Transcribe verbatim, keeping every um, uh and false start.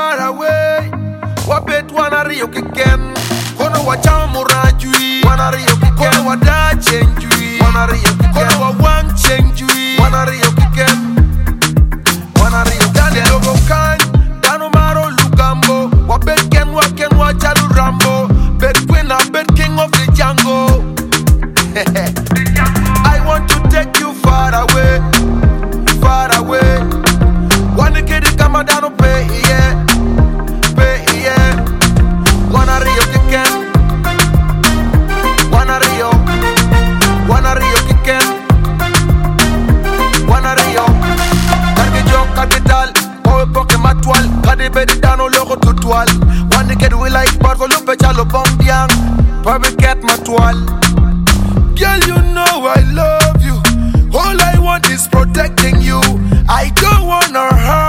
far away. Wabet wana rio kiken. Kono wachamu rajui. Wana rio kiken. Kono wada chenjui. Wana rio kiken. Kono wawang chenjui. Wana rio kiken. Wana rio kiken. Dani logo kany. Dano maro lugambo. Wabet ken waken wachalu rambo. Bet queen a bet king of the jungle. I want to take you far away. Far away. Wanna get it come down pay yeah. Pay yeah. Wanna rio kiken. Wanna rio. Wanna rio kiken. Wanna rio. Cargue yo capital. Owe poke matual. Kade bedi dano logo tutual. Wanna get we like parvo lupe chalo bong diang. Probably get matual. Girl, you know I love you. All I want is protecting you. I don't wanna hurt